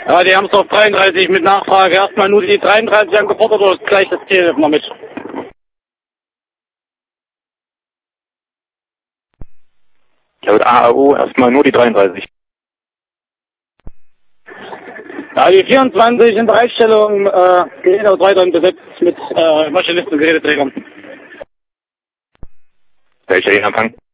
Ja, die haben es auf 33 mit Nachfrage. Erstmal nur die 33 angefordert oder gleich das Ziel noch mit? Laut AAU erstmal nur die 33. Ja, die 24 in Bereitstellung, Geräte aus weiterhin besetzt mit Maschinisten und Geräteträgern. Welcher den Empfang?